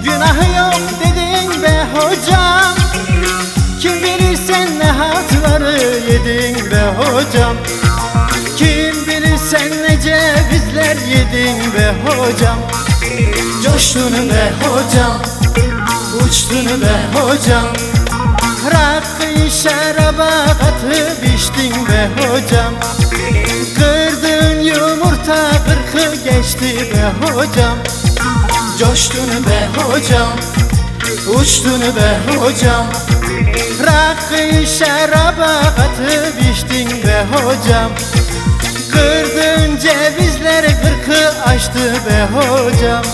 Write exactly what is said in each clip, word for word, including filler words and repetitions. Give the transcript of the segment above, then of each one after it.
Günahı yok dedin be hocam, kim bilir sen ne hatları yedin be hocam. Kim bilir sen ne cevizler yedin be hocam. Coştun be hocam, uçtun be hocam. Rakı şaraba katıp içtin be hocam. Kırdın yumurta kırkı geçti be hocam. Coştun be hocam, uçtun be hocam. Rakı şaraba katıp içtin be hocam. Kırdın cevizleri kırkı açtı be hocam.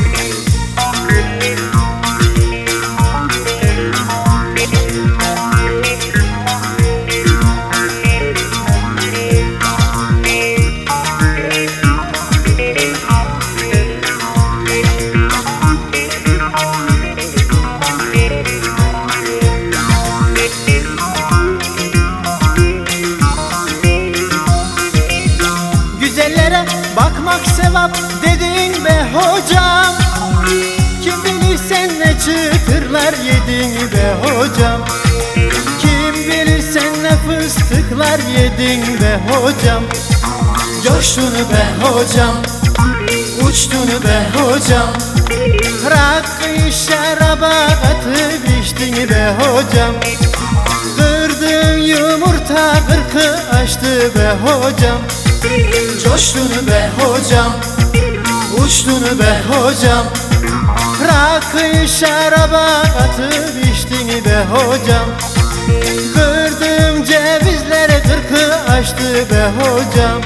Güzellere bakmak sevap dedin be hocam. Kim bilir sen ne çıtırlar yedin be hocam. Kim bilir sen ne fıstıklar yedin be hocam. Coştun be hocam, uçtun be hocam. Rakı şaraba katıp içtin be hocam. Kırdın yumurta kırkı açtı be hocam. Coştun be hocam, uçtun be hocam. Rakı şaraba katıp içtin be hocam. Kırdım cevizleri kırkı açtı be hocam.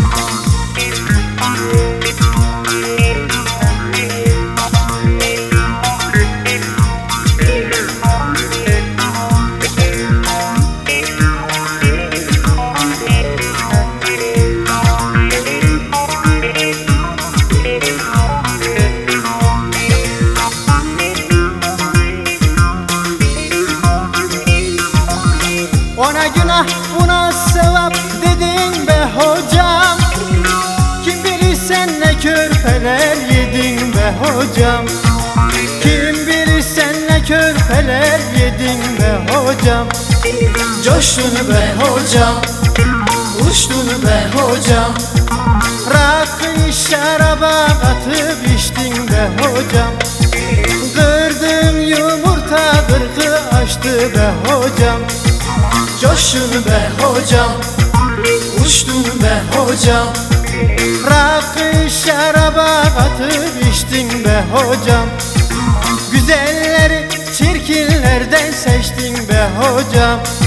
Ona günah buna sevap dedin be hocam. Kim bilir sen ne körpeler yedin be hocam. Kim bilir sen ne körpeler yedin be hocam. Coştun be hocam, uçtun be hocam. Rakı şaraba katıp içtin be hocam. Kırdın yumurta kırkı açtı be hocam. Coştun be hocam, uçtun be hocam. Rakı şaraba katıp içtin be hocam. Güzelleri çirkinlerden seçtin be hocam.